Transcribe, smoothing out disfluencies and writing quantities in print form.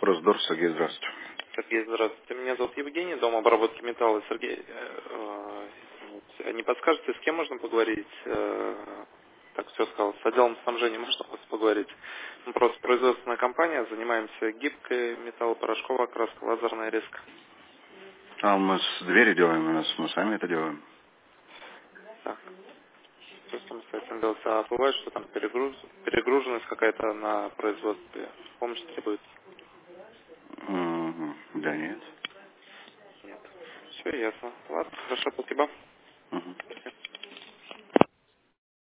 Росдор, Сергей, здравствуйте. Сергей, здравствуйте. Меня зовут Евгений, дом обработки металла. Сергей, не подскажете, с кем можно поговорить? Так, все сказал, с отделом снабжения можно у вас поговорить? Мы просто производственная компания, занимаемся гибкой металлопорошковой окраской, лазерная резка. А мы с двери делаем, мы сами это делаем. Так, все самостоятельно делается. А бывает, что там перегруженность какая-то на производстве? Помощь требуется? Да нет. Нет. Все ясно. Ладно, хорошо, спасибо.